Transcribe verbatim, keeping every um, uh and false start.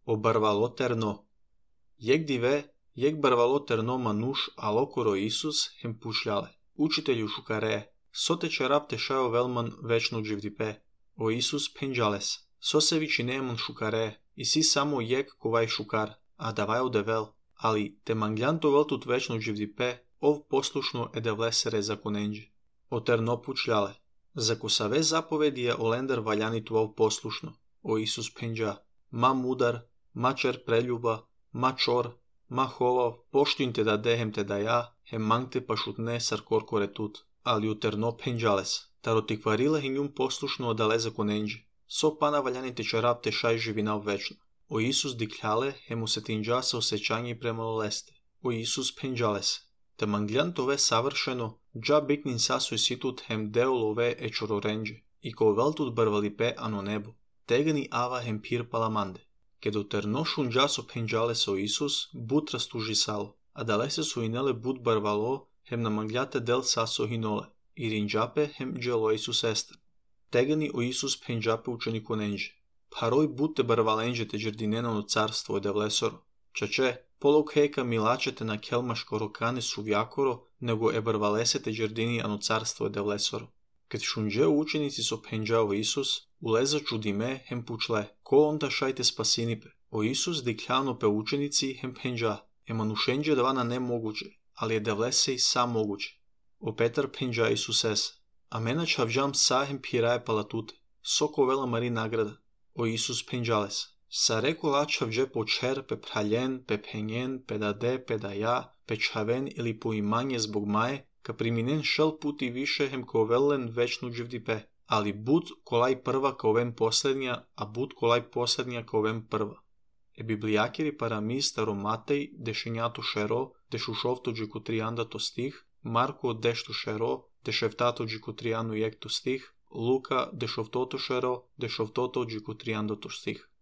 Obărvalo terno. Jek dive, jek bărvalo terno manush alokuro Isus hem pušljale. Učitelju šukare, sote čerap te šajo velman večno dživdipe. O Isus penjales. Sosevići neman šukare, i si samo jek kovaj šukar, a davaj odevel. Ali te mangljanto veltut večno dživdipe, ov poslušno edevlesere zakonenđe. O terno pušljale. Zako save zapovedi je olender valjanitu ov poslušno. O Isus penđa. Ma mudar, ma čer preljuba, ma čor, ma hovav, poštujn te da dehem te da ja, hem mangte pa šutne sar korkore tut. Ali u terno penđales. Taro ti kvarile hi njum poslušno odale zakonenđe. So pana valjanite čarap te šaj živinav večno. O Isus dikljale, hemu se tinđa sa osjećanje premalo leste. O Isus penđales. Te mangljan tove savršeno, dža biknin sasoj situt hem deolove e čororenđe. I ko veltut brvalipe ano nebo. Tegani ava hem pir palamande. Kedo terno šunđaso penđales o Isus, but rastuži salo. A dalese su inele but barvalo, hem na mangljate del saso hinole. I rinđape hem dželo Isus ester. Tegani o Isus penđape učeniku nenđe. Paroj bute barvalenđe te džerdineno carstvo ode vlesoro. Čače, polog heka milačete na kelmaško rokane su vjakoro, nego e barvalesete džerdini ano carstvo ode vlesoro. Kad šunđeo učenici so penđao Isus, uleza čudime hem pučle, ko onda šajte spasinipe. O Isus dikljano pe učenici hem penđa, emanušenđe davana nemoguće, ali je devlese i sam moguće. O Petar penđa Isus es. A mena čavđam sahem piraje palatute, soko vela mari nagrada. O Isus penđales. Sa reko la čavđe po čer, pe praljen, pe penjen, pe dade, pe da ja, pe čaven ili po imanje zbog maje, ka priminen šel puti više hem ko velen večnu dživdipe, ali bud kolaj prva ka ovem poslednja, a bud kolaj poslednja ka ovem prva. E biblijakiri parami staro Matej dešenjato šero, dešušovto džiku triandato stih, Marko dešto šero, deševtato džiku trianu jekto stih, Luka dešovtoto šero, dešovtoto džiku triandato stih.